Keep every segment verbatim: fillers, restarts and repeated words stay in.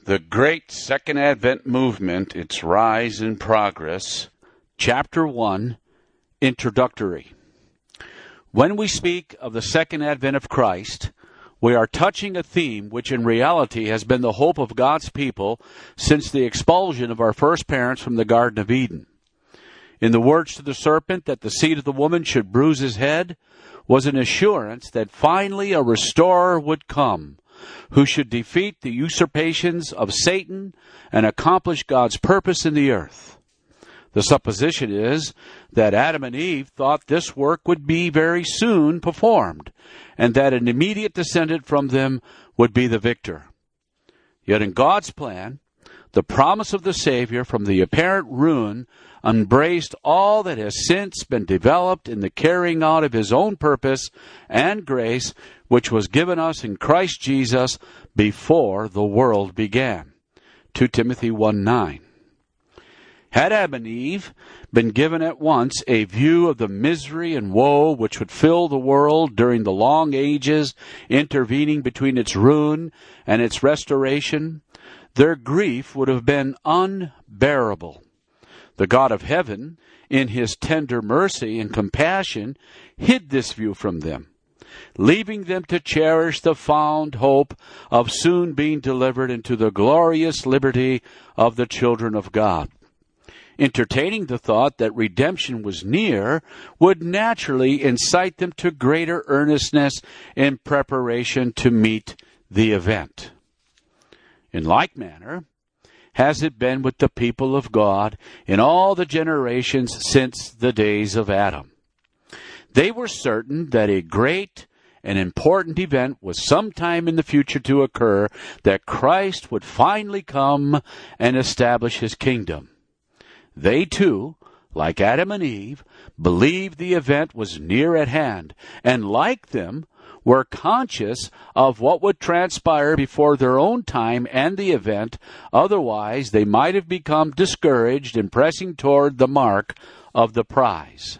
The Great Second Advent Movement, Its Rise and Progress, Chapter one, Introductory. When we speak of the Second Advent of Christ, we are touching a theme which in reality has been the hope of God's people since the expulsion of our first parents from the Garden of Eden. In the words to the serpent that the seed of the woman should bruise his head was an assurance that finally a restorer would come, who should defeat the usurpations of Satan and accomplish God's purpose in the earth. The supposition is that Adam and Eve thought this work would be very soon performed, and that an immediate descendant from them would be the victor. Yet in God's plan, the promise of the Savior from the apparent ruin embraced all that has since been developed in the carrying out of His own purpose and grace, which was given us in Christ Jesus before the world began. Second Timothy one nine. Had Adam and Eve been given at once a view of the misery and woe which would fill the world during the long ages intervening between its ruin and its restoration, their grief would have been unbearable. The God of heaven, in His tender mercy and compassion, hid this view from them, leaving them to cherish the fond hope of soon being delivered into the glorious liberty of the children of God. Entertaining the thought that redemption was near would naturally incite them to greater earnestness in preparation to meet the event. In like manner, has it been with the people of God in all the generations since the days of Adam. They were certain that a great and important event was sometime in the future to occur, that Christ would finally come and establish His kingdom. They too, like Adam and Eve, believed the event was near at hand, and like them, were conscious of what would transpire before their own time and the event. Otherwise, they might have become discouraged in pressing toward the mark of the prize.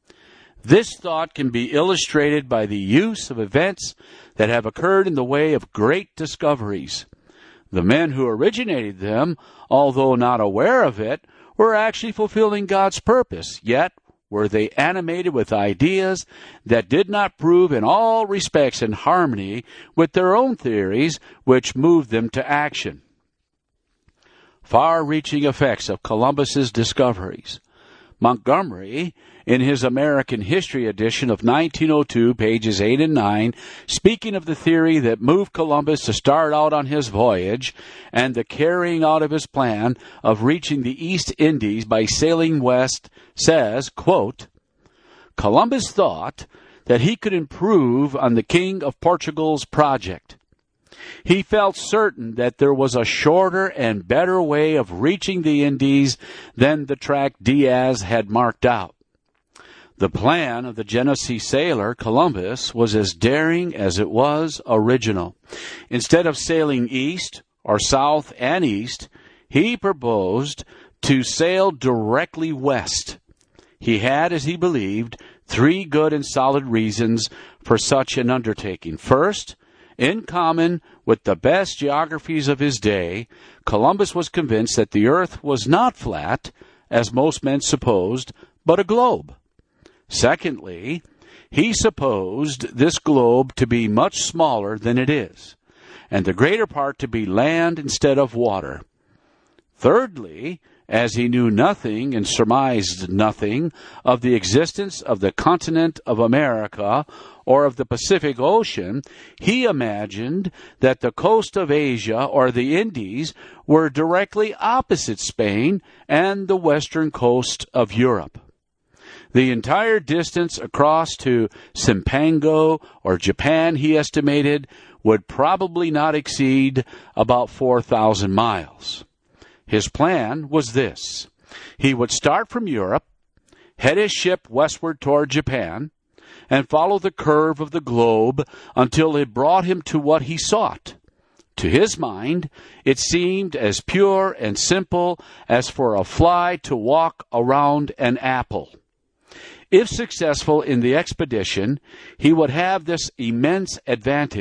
This thought can be illustrated by the use of events that have occurred in the way of great discoveries. The men who originated them, although not aware of it, were actually fulfilling God's purpose, yet were they animated with ideas that did not prove in all respects in harmony with their own theories, which moved them to action. Far-reaching effects of Columbus's discoveries. Montgomery, in his American History edition of nineteen oh two, pages eight and nine, speaking of the theory that moved Columbus to start out on his voyage and the carrying out of his plan of reaching the East Indies by sailing west, says, quote, Columbus thought that he could improve on the King of Portugal's project. He felt certain that there was a shorter and better way of reaching the Indies than the track Diaz had marked out. The plan of the Genesee sailor, Columbus, was as daring as it was original. Instead of sailing east or south and east, he proposed to sail directly west. He had, as he believed, three good and solid reasons for such an undertaking. First, in common with the best geographies of his day, Columbus was convinced that the earth was not flat, as most men supposed, but a globe. Secondly, he supposed this globe to be much smaller than it is, and the greater part to be land instead of water. Thirdly, as he knew nothing and surmised nothing of the existence of the continent of America or of the Pacific Ocean, he imagined that the coast of Asia or the Indies were directly opposite Spain and the western coast of Europe. The entire distance across to Simpango or Japan, he estimated, would probably not exceed about four thousand miles. His plan was this. He would start from Europe, head his ship westward toward Japan, and follow the curve of the globe until it brought him to what he sought. To his mind, it seemed as pure and simple as for a fly to walk around an apple. If successful in the expedition, he would have this immense advantage.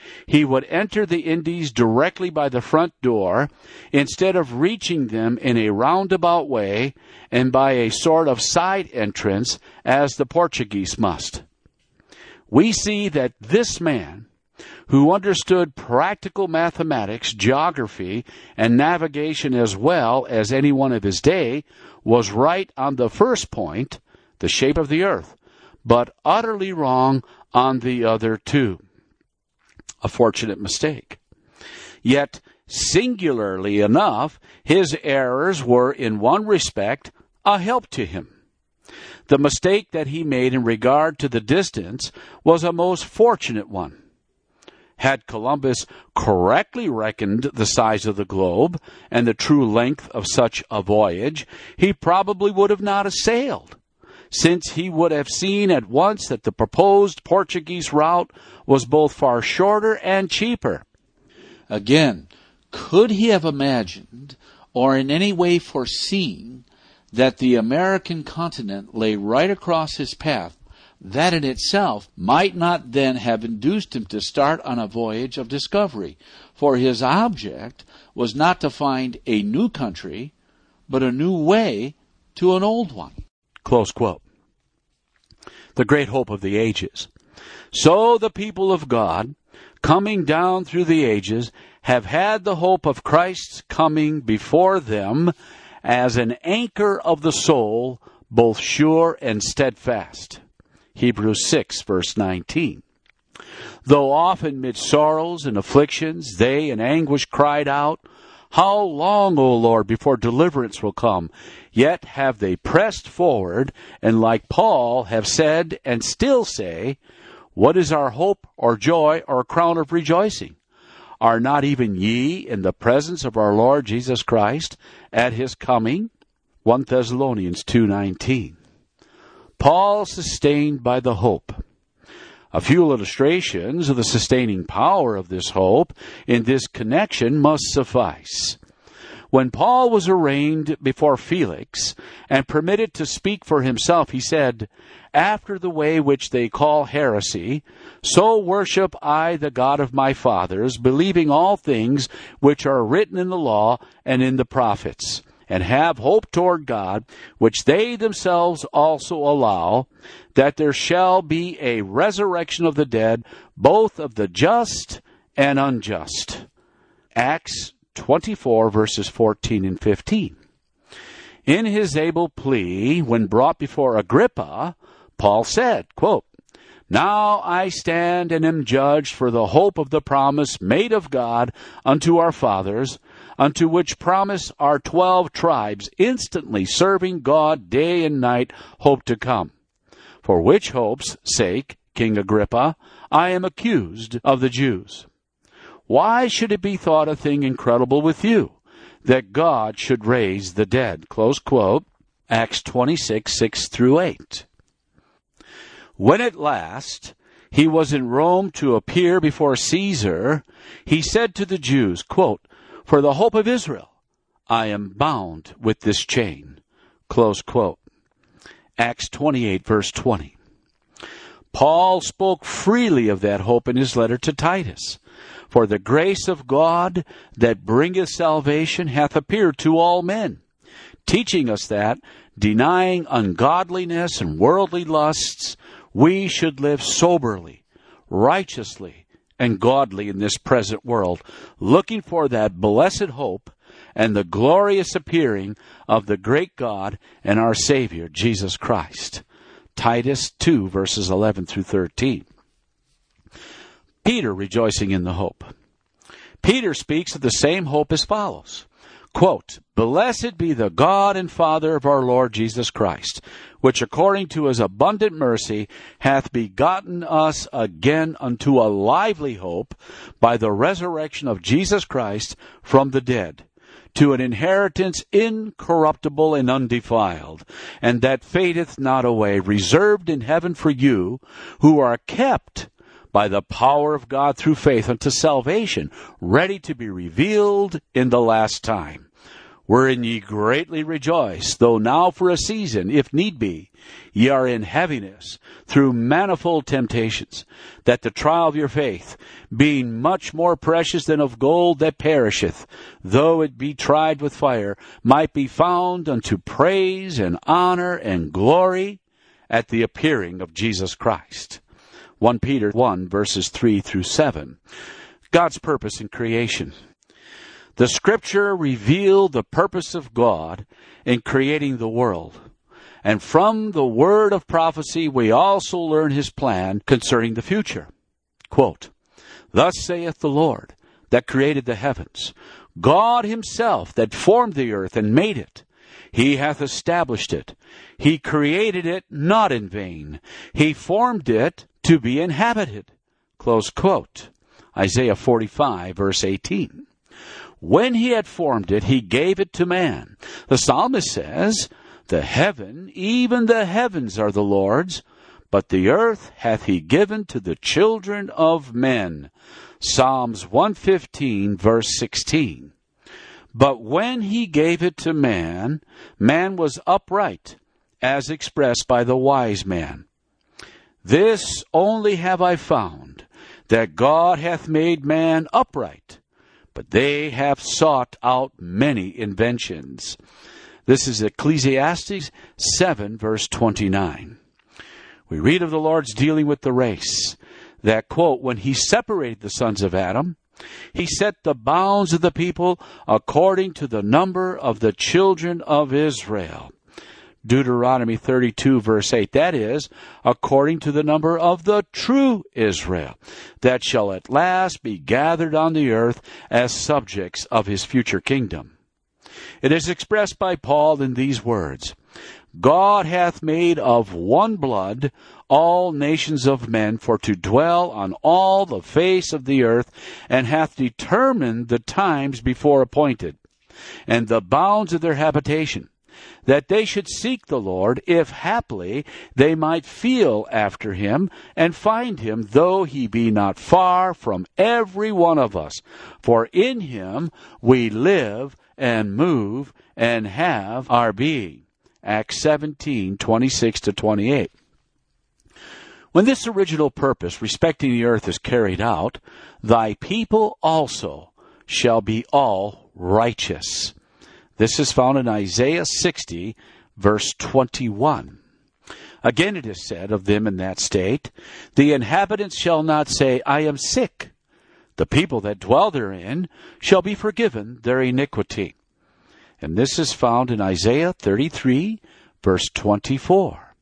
he would enter the Indies directly by the front door instead of reaching them in a roundabout way and by a sort of side entrance as the Portuguese must. We see that this man, who understood practical mathematics, geography, and navigation as well as anyone of his day, was right on the first point, the shape of the earth, but utterly wrong on the other two. A fortunate mistake. Yet, singularly enough, his errors were in one respect a help to him. The mistake that he made in regard to the distance was a most fortunate one. Had Columbus correctly reckoned the size of the globe and the true length of such a voyage, he probably would have not sailed, since he would have seen at once that the proposed Portuguese route was both far shorter and cheaper. Again, could he have imagined or in any way foreseen that the American continent lay right across his path? That in itself might not then have induced him to start on a voyage of discovery, for his object was not to find a new country, but a new way to an old one. Close quote. The great hope of the ages. So the people of God, coming down through the ages, have had the hope of Christ's coming before them as an anchor of the soul, both sure and steadfast. Hebrews six, verse nineteen. Though often mid sorrows and afflictions, they in anguish cried out, How long, O Lord, before deliverance will come? Yet have they pressed forward, and like Paul have said and still say, What is our hope or joy or crown of rejoicing? Are not even ye in the presence of our Lord Jesus Christ at his coming? First Thessalonians two nineteen. Paul sustained by the hope. A few illustrations of the sustaining power of this hope in this connection must suffice. When Paul was arraigned before Felix and permitted to speak for himself, he said, After the way which they call heresy, so worship I the God of my fathers, believing all things which are written in the law and in the prophets, and have hope toward God, which they themselves also allow, that there shall be a resurrection of the dead, both of the just and unjust. Acts twenty-four, verses fourteen and fifteen. In his able plea, when brought before Agrippa, Paul said, quote, Now I stand and am judged for the hope of the promise made of God unto our fathers, unto which promise our twelve tribes, instantly serving God day and night, hope to come. For which hope's sake, King Agrippa, I am accused of the Jews. Why should it be thought a thing incredible with you, that God should raise the dead? Close quote. Acts twenty-six, six through eight. When at last he was in Rome to appear before Caesar, he said to the Jews, quote, For the hope of Israel, I am bound with this chain. Close quote. Acts twenty-eight, verse twenty. Paul spoke freely of that hope in his letter to Titus. For the grace of God that bringeth salvation hath appeared to all men, teaching us that, denying ungodliness and worldly lusts, we should live soberly, righteously, and godly in this present world, looking for that blessed hope and the glorious appearing of the great God and our Savior, Jesus Christ. Titus two, verses eleven through thirteen. Peter rejoicing in the hope. Peter speaks of the same hope as follows. Quote, Blessed be the God and Father of our Lord Jesus Christ, which according to his abundant mercy hath begotten us again unto a lively hope by the resurrection of Jesus Christ from the dead, to an inheritance incorruptible and undefiled, and that fadeth not away, reserved in heaven for you, who are kept by the power of God through faith unto salvation, ready to be revealed in the last time. wherein ye greatly rejoice, though now for a season, if need be, ye are in heaviness, through manifold temptations, that the trial of your faith, being much more precious than of gold that perisheth, though it be tried with fire, might be found unto praise and honor and glory at the appearing of Jesus Christ. First Peter one, verses three through seven. God's purpose in creation. The Scripture revealed the purpose of God in creating the world. And from the word of prophecy, we also learn his plan concerning the future. Quote, Thus saith the Lord, that created the heavens, God himself that formed the earth and made it. He hath established it. He created it not in vain. He formed it to be inhabited. Close quote. Isaiah forty-five, verse eighteen. When he had formed it, he gave it to man. The psalmist says, The heaven, even the heavens are the Lord's, but the earth hath he given to the children of men. Psalms one fifteen, verse sixteen. But when he gave it to man, man was upright, as expressed by the wise man. This only have I found, that God hath made man upright, but they have sought out many inventions. This is Ecclesiastes seven, verse twenty-nine. We read of the Lord's dealing with the race, that, quote, when he separated the sons of Adam, he set the bounds of the people according to the number of the children of Israel. Deuteronomy thirty-two, verse eight, that is, according to the number of the true Israel, that shall at last be gathered on the earth as subjects of his future kingdom. It is expressed by Paul in these words, God hath made of one blood all nations of men for to dwell on all the face of the earth, and hath determined the times before appointed, and the bounds of their habitation, that they should seek the Lord, if haply they might feel after him, and find him, though he be not far from every one of us. For in him we live and move and have our being. Acts seventeen, twenty-six to twenty-eight. When this original purpose respecting the earth is carried out, thy people also shall be all righteous. This is found in Isaiah sixty, verse twenty-one. Again it is said of them in that state, the inhabitants shall not say, I am sick. The people that dwell therein shall be forgiven their iniquity. And this is found in Isaiah thirty-three, verse twenty-four.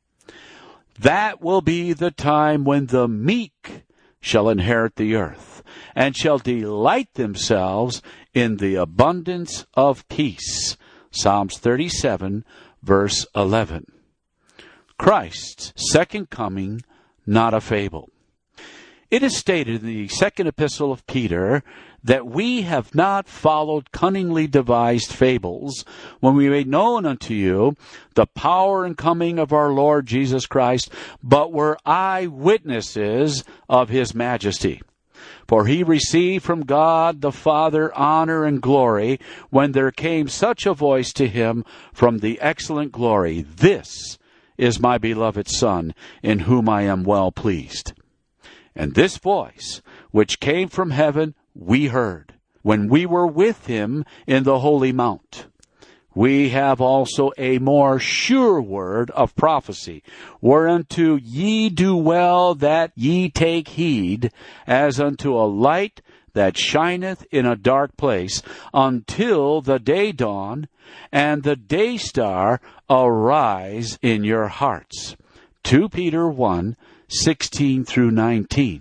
That will be the time when the meek shall inherit the earth, and shall delight themselves in the abundance of peace. Psalms thirty-seven, verse eleven. Christ's second coming, not a fable. It is stated in the second epistle of Peter that we have not followed cunningly devised fables when we made known unto you the power and coming of our Lord Jesus Christ, but were eyewitnesses of his majesty. For he received from God the Father honor and glory when there came such a voice to him from the excellent glory, This is my beloved Son, in whom I am well pleased. And this voice, which came from heaven, we heard, when we were with him in the holy mount. We have also a more sure word of prophecy, whereunto ye do well that ye take heed, as unto a light that shineth in a dark place, until the day dawn, and the day star arise in your hearts. Second Peter one, sixteen through nineteen.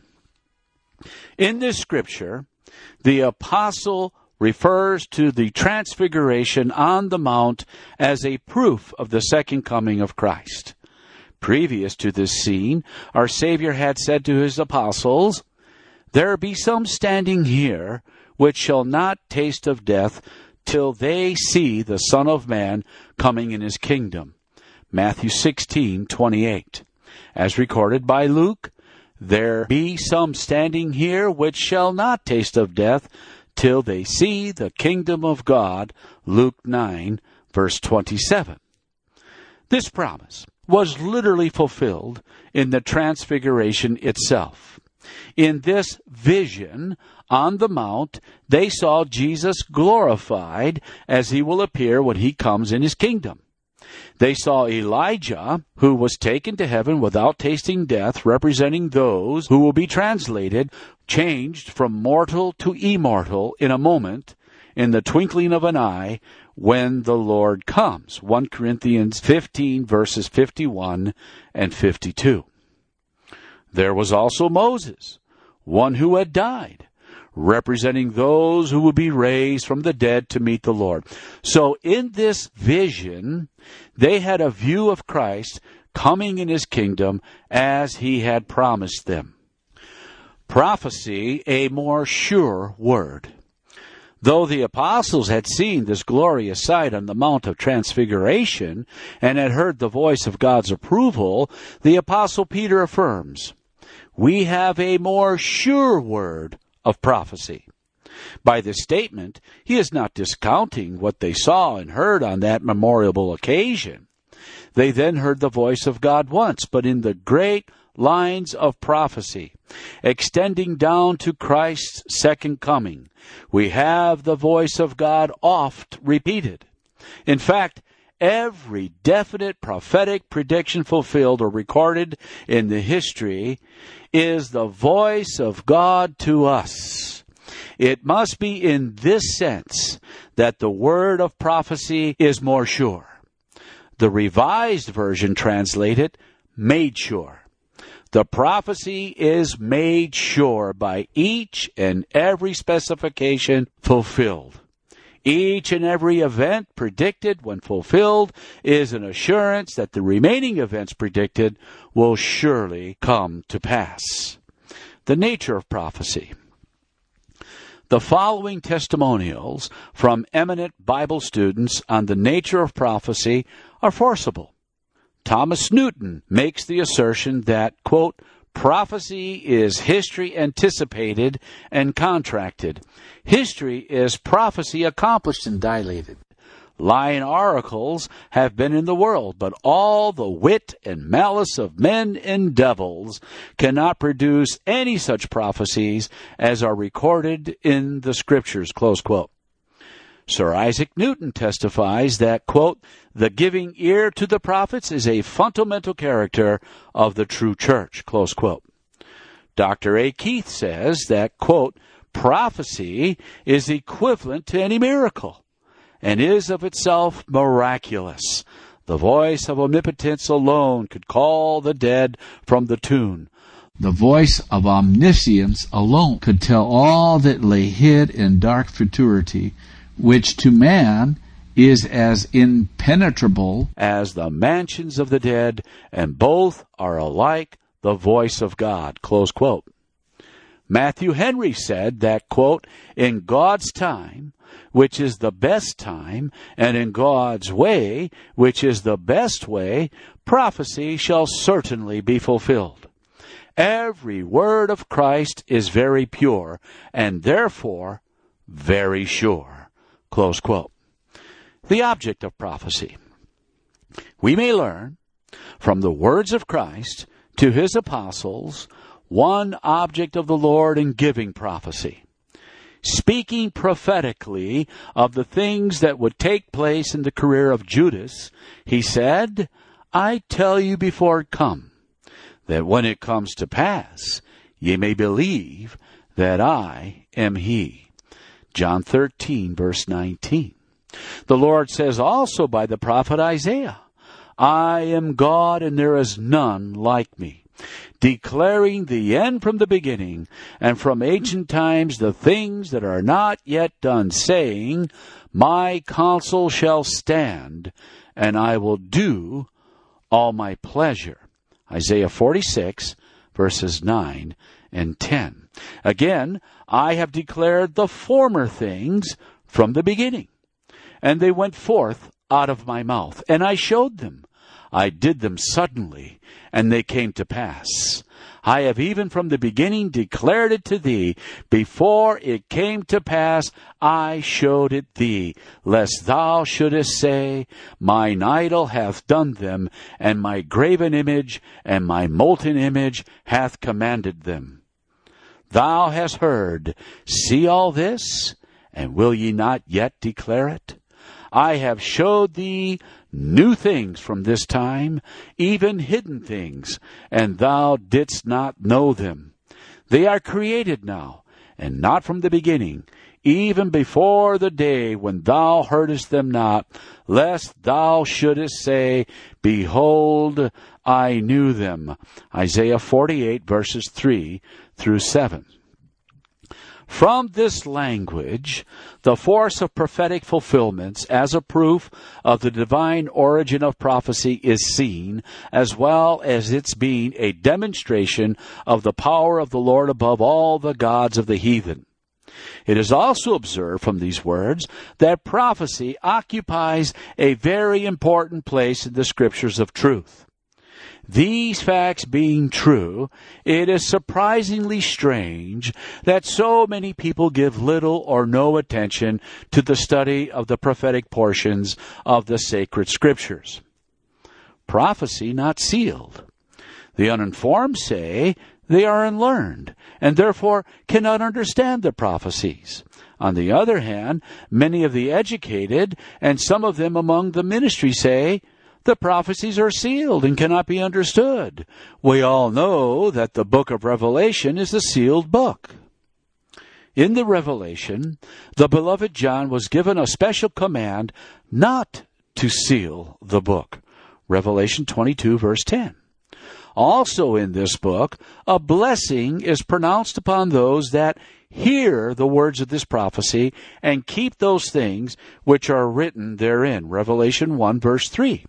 In this scripture, the apostle refers to the transfiguration on the mount as a proof of the second coming of Christ. Previous to this scene, our Savior had said to his apostles, There be some standing here which shall not taste of death till they see the Son of Man coming in his kingdom. Matthew sixteen, twenty-eight. As recorded by Luke, There be some standing here which shall not taste of death till they see the kingdom of God. Luke nine, verse twenty-seven. This promise was literally fulfilled in the transfiguration itself. In this vision on the mount, they saw Jesus glorified as he will appear when he comes in his kingdom. They saw Elijah, who was taken to heaven without tasting death, representing those who will be translated, changed from mortal to immortal in a moment, in the twinkling of an eye, when the Lord comes. First Corinthians fifteen, verses fifty-one and fifty-two. There was also Moses, one who had died, representing those who would be raised from the dead to meet the Lord. So in this vision, they had a view of Christ coming in his kingdom as he had promised them. Prophecy, a more sure word. Though the apostles had seen this glorious sight on the Mount of Transfiguration and had heard the voice of God's approval, the apostle Peter affirms, we have a more sure word of prophecy. By this statement, he is not discounting what they saw and heard on that memorable occasion. They then heard the voice of God once, but in the great lines of prophecy, extending down to Christ's second coming, we have the voice of God oft repeated. In fact, every definite prophetic prediction fulfilled or recorded in the history is the voice of God to us. It must be in this sense that the word of prophecy is more sure. The Revised Version translated, made sure. The prophecy is made sure by each and every specification fulfilled. Each and every event predicted when fulfilled is an assurance that the remaining events predicted will surely come to pass. The nature of prophecy. The following testimonials from eminent Bible students on the nature of prophecy are forcible. Thomas Newton makes the assertion that, quote, prophecy is history anticipated and contracted. History is prophecy accomplished and dilated. Lying oracles have been in the world, but all the wit and malice of men and devils cannot produce any such prophecies as are recorded in the Scriptures, close quote. Sir Isaac Newton testifies that, quote, the giving ear to the prophets is a fundamental character of the true church, close quote. Doctor A. Keith says that, quote, prophecy is equivalent to any miracle and is of itself miraculous. The voice of omnipotence alone could call the dead from the tomb. The voice of omniscience alone could tell all that lay hid in dark futurity, which to man is as impenetrable as the mansions of the dead, and both are alike the voice of God, close quote. Matthew Henry said that, quote, in God's time, which is the best time, and in God's way, which is the best way, prophecy shall certainly be fulfilled. Every word of Christ is very pure, and therefore very sure. Close quote. The object of prophecy. We may learn from the words of Christ to his apostles one object of the Lord in giving prophecy. Speaking prophetically of the things that would take place in the career of Judas, he said, I tell you before it come, that when it comes to pass, ye may believe that I am he. John thirteen, verse nineteen. The Lord says also by the prophet Isaiah, I am God and there is none like me, declaring the end from the beginning, and from ancient times the things that are not yet done, saying, my counsel shall stand, and I will do all my pleasure. Isaiah forty-six, verses nine and ten. Again, I have declared the former things from the beginning, and they went forth out of my mouth, and I showed them. I did them suddenly, and they came to pass. I have even from the beginning declared it to thee. Before it came to pass, I showed it thee, lest thou shouldest say, Mine idol hath done them, and my graven image and my molten image hath commanded them. Thou hast heard, see all this, and will ye not yet declare it? I have showed thee new things from this time, even hidden things, and thou didst not know them. They are created now, and not from the beginning, even before the day when thou heardest them not, lest thou shouldest say, Behold, I knew them. Isaiah forty-eight, verses three through seven. From this language, the force of prophetic fulfillments as a proof of the divine origin of prophecy is seen, as well as its being a demonstration of the power of the Lord above all the gods of the heathen. It is also observed from these words that prophecy occupies a very important place in the scriptures of truth. These facts being true, it is surprisingly strange that so many people give little or no attention to the study of the prophetic portions of the sacred scriptures. Prophecy not sealed. The uninformed say they are unlearned and therefore cannot understand the prophecies. On the other hand, many of the educated and some of them among the ministry say, the prophecies are sealed and cannot be understood. We all know that the book of Revelation is the sealed book. In the Revelation, the beloved John was given a special command not to seal the book. Revelation twenty-two, verse ten. Also in this book, a blessing is pronounced upon those that hear the words of this prophecy and keep those things which are written therein. Revelation one, verse three.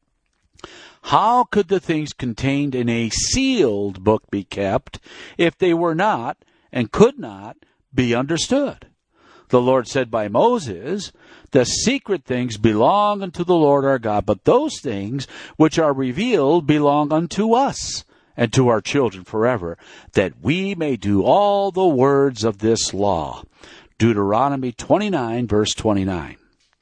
How could the things contained in a sealed book be kept if they were not and could not be understood? The Lord said by Moses, the secret things belong unto the Lord our God, but those things which are revealed belong unto us and to our children forever, that we may do all the words of this law. Deuteronomy twenty-nine, verse twenty-nine.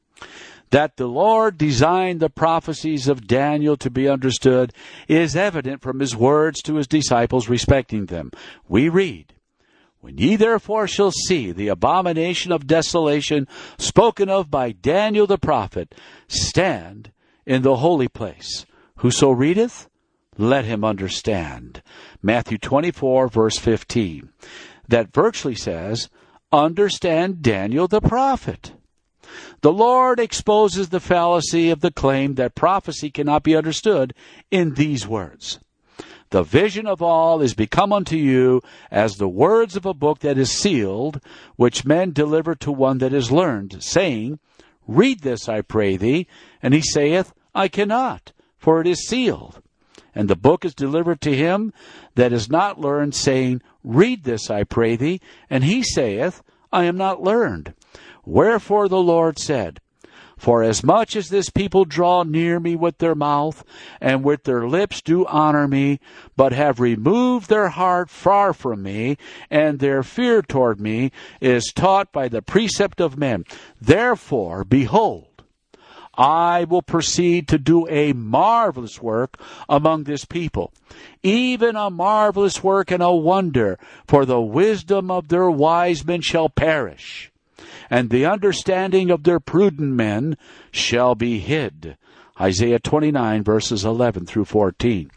That the Lord designed the prophecies of Daniel to be understood is evident from his words to his disciples respecting them. We read, When ye therefore shall see the abomination of desolation spoken of by Daniel the prophet, stand in the holy place. Whoso readeth, let him understand. Matthew twenty-four, verse fifteen. That virtually says, understand Daniel the prophet. The Lord exposes the fallacy of the claim that prophecy cannot be understood in these words. The vision of all is become unto you as the words of a book that is sealed, which men deliver to one that is learned, saying, Read this, I pray thee. And he saith, I cannot, for it is sealed. And the book is delivered to him that is not learned, saying, Read this, I pray thee. And he saith, I am not learned. Wherefore the Lord said, For as much as this people draw near me with their mouth, and with their lips do honor me, but have removed their heart far from me, and their fear toward me is taught by the precept of men. Therefore, behold, I will proceed to do a marvelous work among this people, even a marvelous work and a wonder, for the wisdom of their wise men shall perish, and the understanding of their prudent men shall be hid. Isaiah twenty-nine, verses eleven through fourteen.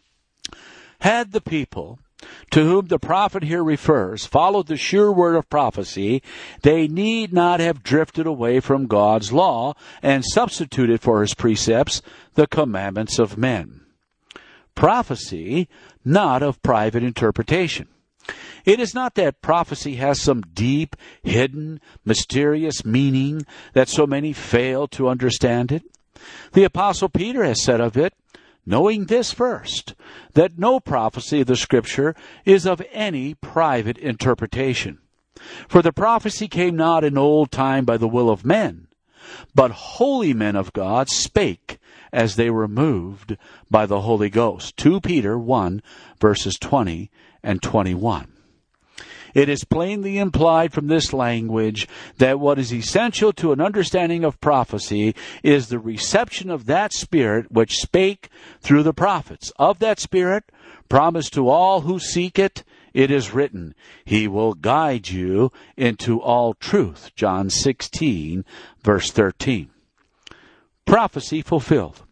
Had the people to whom the prophet here refers followed the sure word of prophecy, they need not have drifted away from God's law and substituted for his precepts the commandments of men. Prophecy, not of private interpretation. It is not that prophecy has some deep, hidden, mysterious meaning that so many fail to understand it. The Apostle Peter has said of it, knowing this first, that no prophecy of the Scripture is of any private interpretation. For the prophecy came not in old time by the will of men, but holy men of God spake as they were moved by the Holy Ghost. Second Peter one, verses twenty and twenty-one. It is plainly implied from this language that what is essential to an understanding of prophecy is the reception of that Spirit which spake through the prophets. Of that Spirit, promised to all who seek it, it is written, He will guide you into all truth. John sixteen, verse thirteen. Prophecy fulfilled.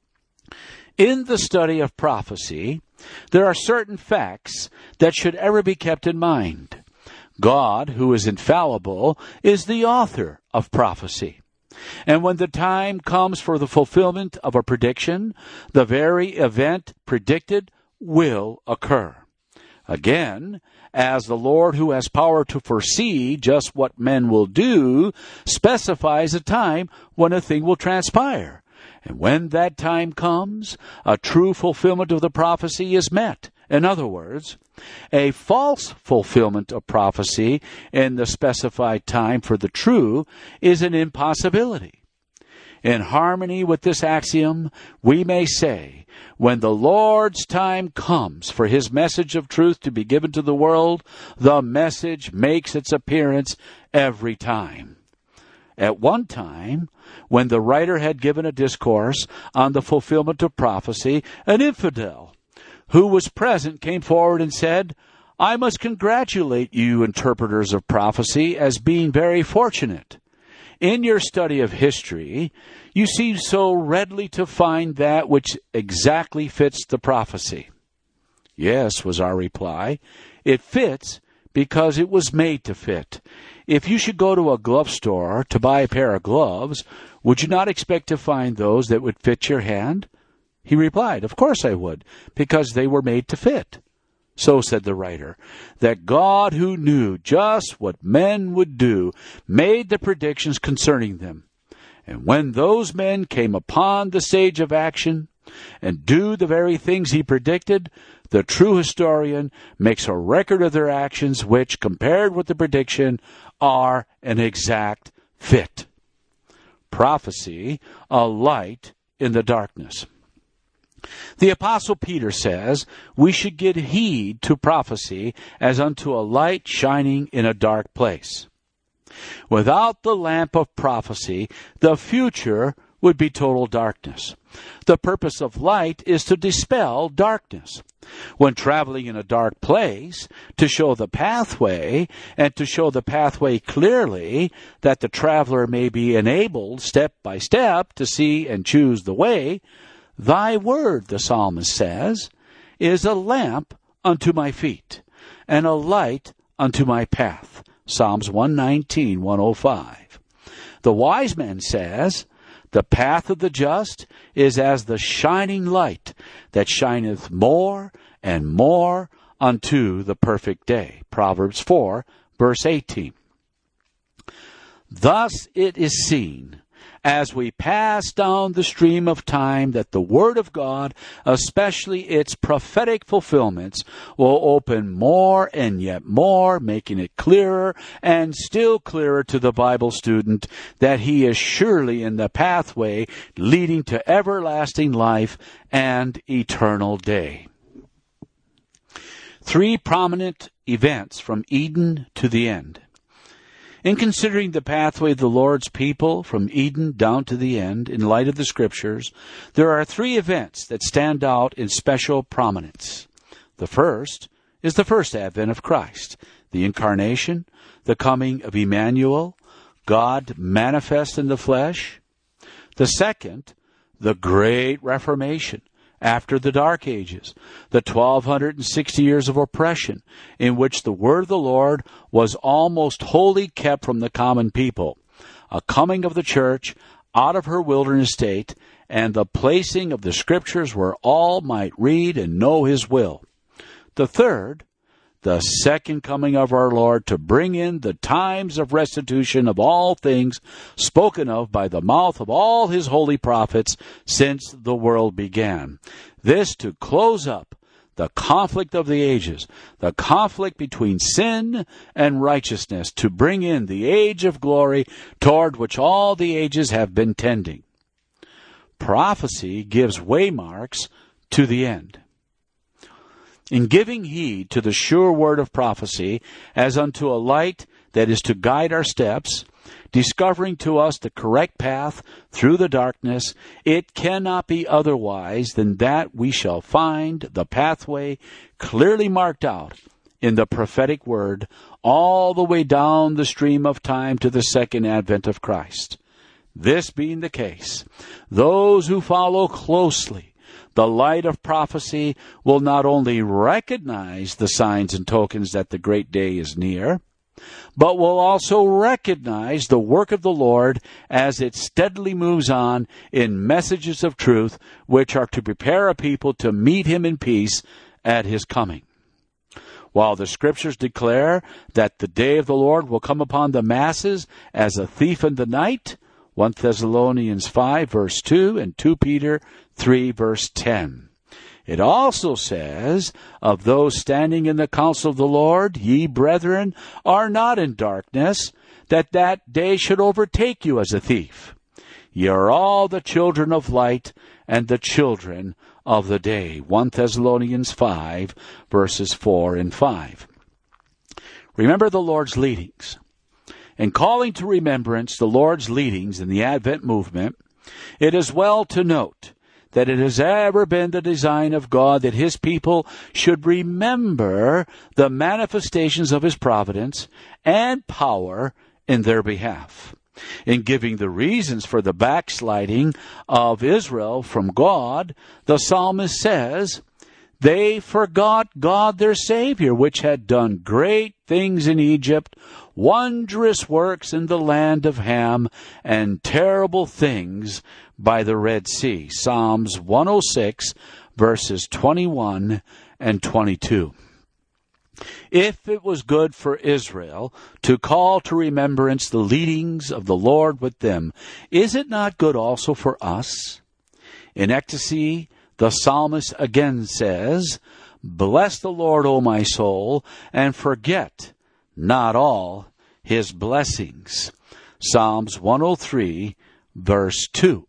In the study of prophecy, there are certain facts that should ever be kept in mind. God, who is infallible, is the author of prophecy. And when the time comes for the fulfillment of a prediction, the very event predicted will occur. Again, as the Lord who has power to foresee just what men will do, specifies a time when a thing will transpire. And when that time comes, a true fulfillment of the prophecy is met. In other words, a false fulfillment of prophecy in the specified time for the true is an impossibility. In harmony with this axiom, we may say, when the Lord's time comes for His message of truth to be given to the world, the message makes its appearance every time. At one time, when the writer had given a discourse on the fulfillment of prophecy, an infidel who was present came forward and said, I must congratulate you interpreters of prophecy as being very fortunate. In your study of history, you seem so readily to find that which exactly fits the prophecy. Yes, was our reply. It fits because it was made to fit. If you should go to a glove store to buy a pair of gloves, would you not expect to find those that would fit your hand? He replied, of course I would, because they were made to fit. So said the writer, that God, who knew just what men would do, made the predictions concerning them. And when those men came upon the stage of action and do the very things He predicted, the true historian makes a record of their actions which, compared with the prediction, are an exact fit. Prophecy, a light in the darkness. The Apostle Peter says, we should give heed to prophecy as unto a light shining in a dark place. Without the lamp of prophecy, the future would be total darkness. The purpose of light is to dispel darkness. When traveling in a dark place, to show the pathway, and to show the pathway clearly, that the traveler may be enabled step by step to see and choose the way, Thy word, the psalmist says, is a lamp unto my feet, and a light unto my path. Psalms one nineteen, one oh five. The wise man says, the path of the just is as the shining light that shineth more and more unto the perfect day. Proverbs four, verse eighteen. Thus it is seen, as we pass down the stream of time, that the Word of God, especially its prophetic fulfillments, will open more and yet more, making it clearer and still clearer to the Bible student that he is surely in the pathway leading to everlasting life and eternal day. Three prominent events from Eden to the end. In considering the pathway of the Lord's people from Eden down to the end, in light of the Scriptures, there are three events that stand out in special prominence. The first is the first advent of Christ, the incarnation, the coming of Emmanuel, God manifest in the flesh. The second, the Great Reformation, after the Dark Ages, the twelve sixty years of oppression, in which the word of the Lord was almost wholly kept from the common people, a coming of the church out of her wilderness state, and the placing of the Scriptures where all might read and know His will. The third, the second coming of our Lord to bring in the times of restitution of all things spoken of by the mouth of all His holy prophets since the world began. This to close up the conflict of the ages, the conflict between sin and righteousness, to bring in the age of glory toward which all the ages have been tending. prophecy gives waymarks to the end. In giving heed to the sure word of prophecy as unto a light that is to guide our steps, discovering to us the correct path through the darkness, it cannot be otherwise than that we shall find the pathway clearly marked out in the prophetic word all the way down the stream of time to the second advent of Christ. This being the case, those who follow closely the light of prophecy will not only recognize the signs and tokens that the great day is near, but will also recognize the work of the Lord as it steadily moves on in messages of truth, which are to prepare a people to meet him in peace at his coming. While the Scriptures declare that the day of the Lord will come upon the masses as a thief in the night, First Thessalonians five, verse two, and Second Peter three, verse ten. It also says, of those standing in the counsel of the Lord, ye brethren are not in darkness, that that day should overtake you as a thief. Ye are all the children of light and the children of the day. First Thessalonians five, verses four and five. Remember the Lord's leadings. In calling to remembrance the Lord's leadings in the Advent movement, it is well to note that it has ever been the design of God that his people should remember the manifestations of his providence and power in their behalf. In giving the reasons for the backsliding of Israel from God, the psalmist says, they forgot God their Savior, which had done great things in Egypt, wondrous works in the land of Ham, and terrible things by the Red Sea. Psalms one oh six, verses twenty-one and twenty-two. If it was good for Israel to call to remembrance the leadings of the Lord with them, is it not good also for us? In ecstasy, the psalmist again says, bless the Lord, O my soul, and forget not all his blessings. Psalms one oh three, verse two.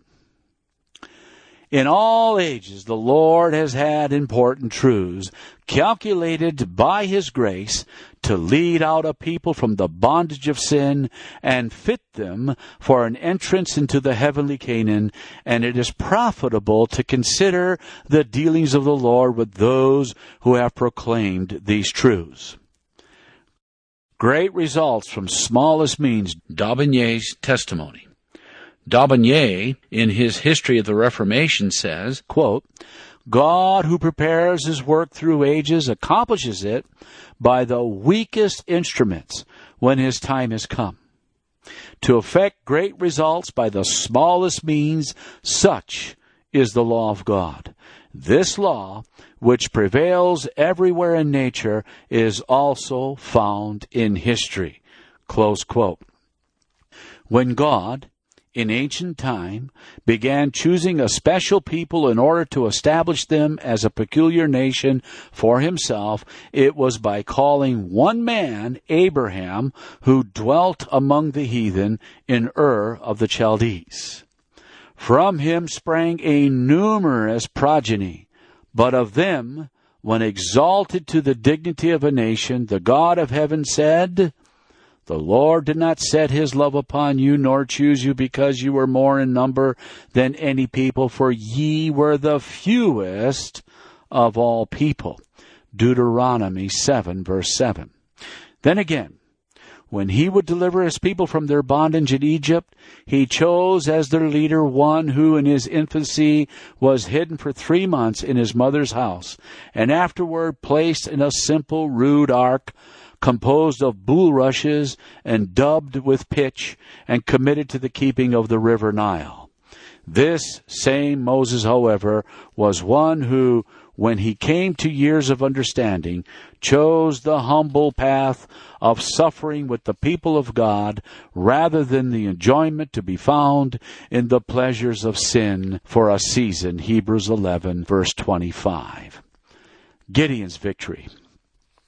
In all ages, the Lord has had important truths calculated by his grace to lead out a people from the bondage of sin and fit them for an entrance into the heavenly Canaan, and it is profitable to consider the dealings of the Lord with those who have proclaimed these truths. Great results from smallest means. D'Aubigné's testimony. D'Aubigné, in his History of the Reformation, says, quote, God who prepares his work through ages accomplishes it by the weakest instruments when his time has come. To effect great results by the smallest means, such is the law of God. This law, which prevails everywhere in nature, is also found in history. Close quote. When God, in ancient time, began choosing a special people in order to establish them as a peculiar nation for himself, it was by calling one man, Abraham, who dwelt among the heathen in Ur of the Chaldees. From him sprang a numerous progeny, but of them, when exalted to the dignity of a nation, the God of heaven said, the Lord did not set his love upon you, nor choose you because you were more in number than any people, for ye were the fewest of all people. Deuteronomy seven, verse seven. Then again, when he would deliver his people from their bondage in Egypt, he chose as their leader one who in his infancy was hidden for three months in his mother's house, and afterward placed in a simple rude ark, composed of bulrushes and dubbed with pitch, and committed to the keeping of the river Nile. This same Moses, however, was one who, when he came to years of understanding, chose the humble path of suffering with the people of God rather than the enjoyment to be found in the pleasures of sin for a season. Hebrews eleven, verse twenty-five. Gideon's victory.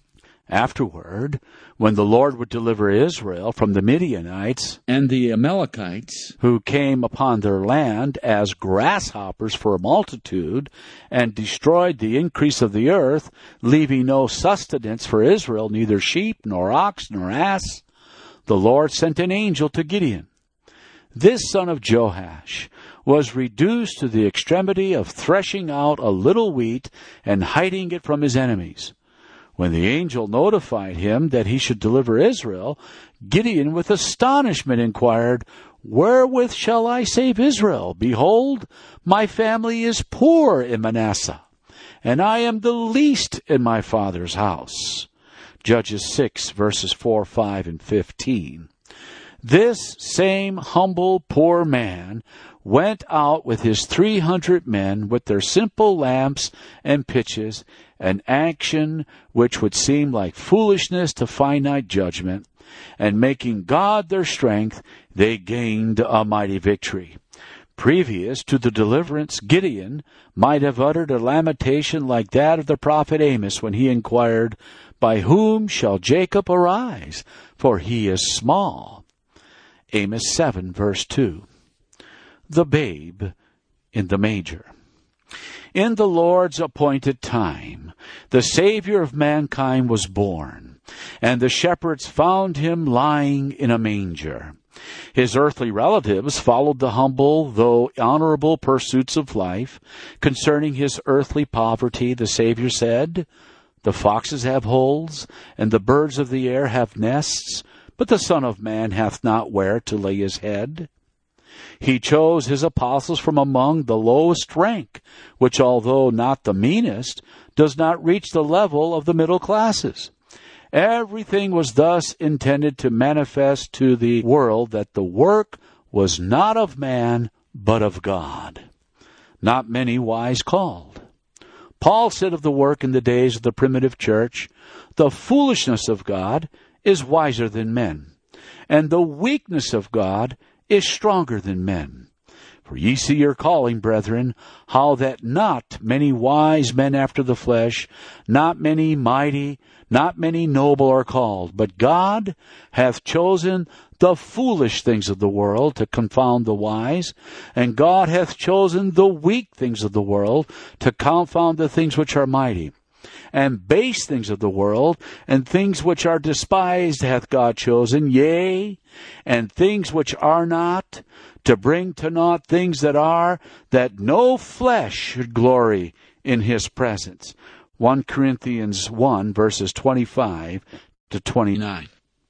Afterward, when the Lord would deliver Israel from the Midianites and the Amalekites, who came upon their land as grasshoppers for a multitude, and destroyed the increase of the earth, leaving no sustenance for Israel, neither sheep, nor ox, nor ass, the Lord sent an angel to Gideon. This son of Joash was reduced to the extremity of threshing out a little wheat and hiding it from his enemies. When the angel notified him that he should deliver Israel, Gideon with astonishment inquired, "Wherewith shall I save Israel? Behold, my family is poor in Manasseh, and I am the least in my father's house." Judges six, verses four, five, and fifteen. This same humble poor man went out with his three hundred men with their simple lamps and pitches, an action which would seem like foolishness to finite judgment, and making God their strength, they gained a mighty victory. Previous to the deliverance, Gideon might have uttered a lamentation like that of the prophet Amos when he inquired, "By whom shall Jacob arise? For he is small." Amos seven, verse two. The babe in the manger. In the Lord's appointed time, the Savior of mankind was born, and the shepherds found him lying in a manger. His earthly relatives followed the humble, though honorable pursuits of life. Concerning his earthly poverty, the Savior said, "The foxes have holes, and the birds of the air have nests, but the Son of Man hath not where to lay his head." He chose his apostles from among the lowest rank, which, although not the meanest, does not reach the level of the middle classes. Everything was thus intended to manifest to the world that the work was not of man, but of God. Not many wise called. Paul said of the work in the days of the primitive church, "The foolishness of God is wiser than men, and the weakness of God is stronger than men. For ye see your calling, brethren, how that not many wise men after the flesh, not many mighty, not many noble are called, but God hath chosen the foolish things of the world to confound the wise, and God hath chosen the weak things of the world to confound the things which are mighty. And base things of the world, and things which are despised hath God chosen, yea, and things which are not, to bring to naught things that are, that no flesh should glory in his presence." First Corinthians one, verses twenty-five to twenty-nine.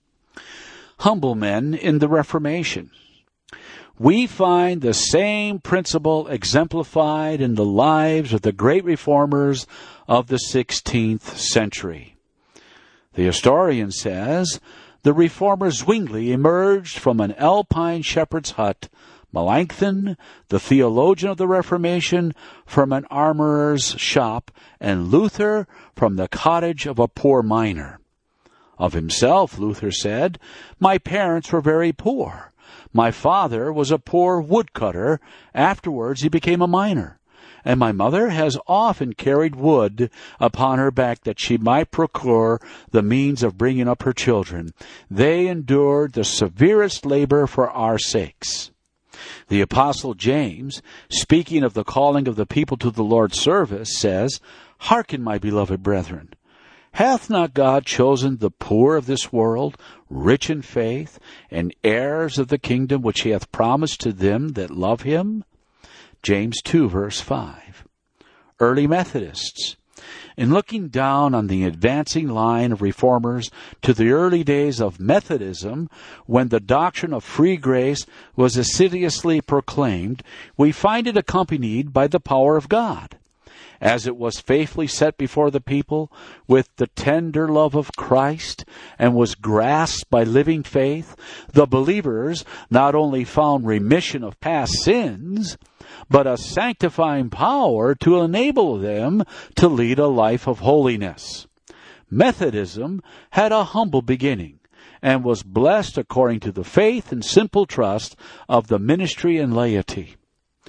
Humble men in the Reformation. We find the same principle exemplified in the lives of the great reformers of the sixteenth century. The historian says, the reformer Zwingli emerged from an Alpine shepherd's hut, Melanchthon, the theologian of the Reformation, from an armorer's shop, and Luther from the cottage of a poor miner. Of himself, Luther said, "My parents were very poor. My father was a poor woodcutter. Afterwards he became a miner. And my mother has often carried wood upon her back that she might procure the means of bringing up her children. They endured the severest labor for our sakes." The Apostle James, speaking of the calling of the people to the Lord's service, says, "Hearken, my beloved brethren. Hath not God chosen the poor of this world, rich in faith, and heirs of the kingdom which he hath promised to them that love him?" James two, verse five. Early Methodists. In looking down on the advancing line of reformers to the early days of Methodism, when the doctrine of free grace was assiduously proclaimed, we find it accompanied by the power of God. As it was faithfully set before the people with the tender love of Christ and was grasped by living faith, the believers not only found remission of past sins, but a sanctifying power to enable them to lead a life of holiness. Methodism had a humble beginning and was blessed according to the faith and simple trust of the ministry and laity.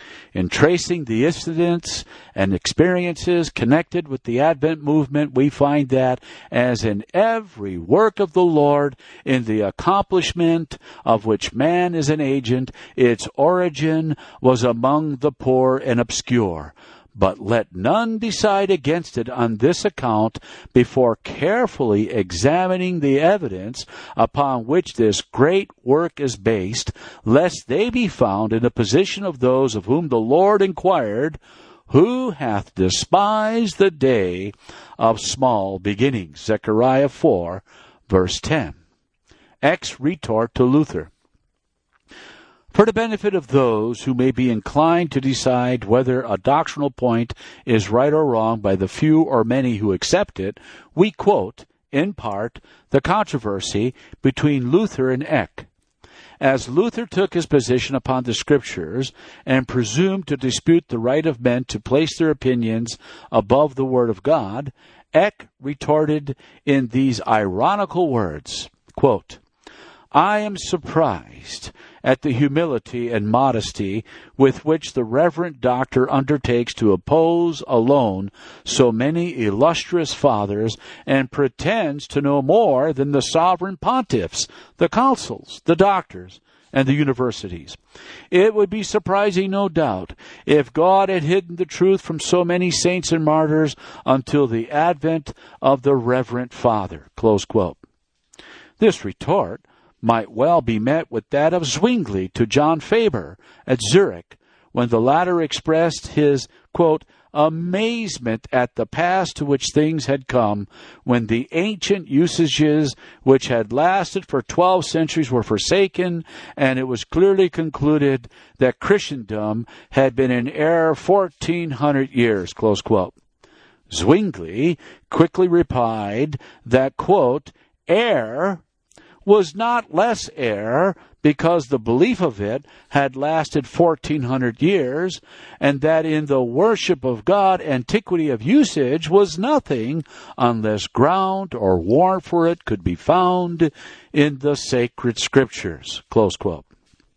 In tracing the incidents and experiences connected with the Advent movement, we find that, as in every work of the Lord, in the accomplishment of which man is an agent, its origin was among the poor and obscure. But let none decide against it on this account before carefully examining the evidence upon which this great work is based, lest they be found in the position of those of whom the Lord inquired, who hath despised the day of small beginnings. Zechariah four, verse ten. Ex retort to Luther. For the benefit of those who may be inclined to decide whether a doctrinal point is right or wrong by the few or many who accept it, we quote, in part, the controversy between Luther and Eck. As Luther took his position upon the Scriptures and presumed to dispute the right of men to place their opinions above the Word of God, Eck retorted in these ironical words, quote, I am surprised at the humility and modesty with which the reverend doctor undertakes to oppose alone so many illustrious fathers and pretends to know more than the sovereign pontiffs, the councils, the doctors, and the universities. It would be surprising, no doubt, if God had hidden the truth from so many saints and martyrs until the advent of the reverend father. Close quote. This retort might well be met with that of Zwingli to John Faber at Zurich, when the latter expressed his, quote, amazement at the pass to which things had come, when the ancient usages which had lasted for twelve centuries were forsaken, and it was clearly concluded that Christendom had been in error fourteen hundred years, close quote. Zwingli quickly replied that, quote, error was not less error because the belief of it had lasted fourteen hundred years, and that in the worship of God antiquity of usage was nothing unless ground or warrant for it could be found in the sacred Scriptures. Close quote.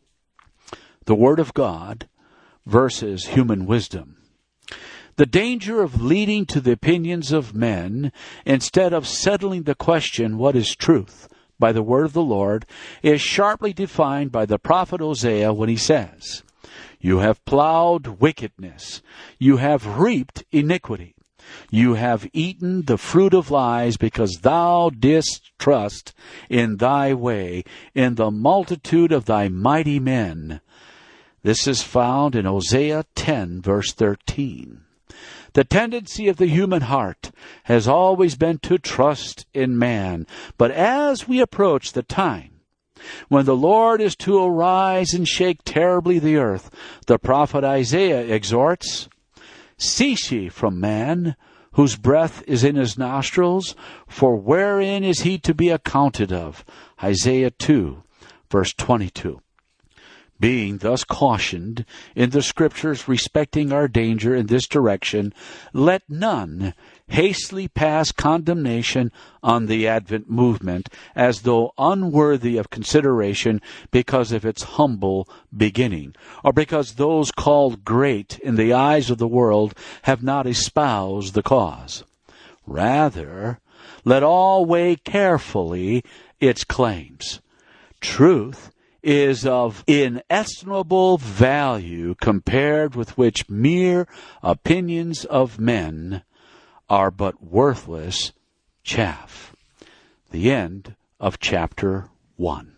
The Word of God versus human wisdom. The danger of leading to the opinions of men instead of settling the question, what is truth, by the word of the Lord, is sharply defined by the prophet Hosea when he says, you have plowed wickedness, you have reaped iniquity, you have eaten the fruit of lies, because thou didst trust in thy way, in the multitude of thy mighty men. This is found in Hosea ten, verse thirteen. The tendency of the human heart has always been to trust in man. But as we approach the time when the Lord is to arise and shake terribly the earth, the prophet Isaiah exhorts, cease ye from man, whose breath is in his nostrils, for wherein is he to be accounted of? Isaiah two, verse twenty-two. Being thus cautioned in the Scriptures respecting our danger in this direction, let none hastily pass condemnation on the Advent movement as though unworthy of consideration because of its humble beginning, or because those called great in the eyes of the world have not espoused the cause. Rather, let all weigh carefully its claims. Truth is of inestimable value compared with which mere opinions of men are but worthless chaff. The end of chapter one.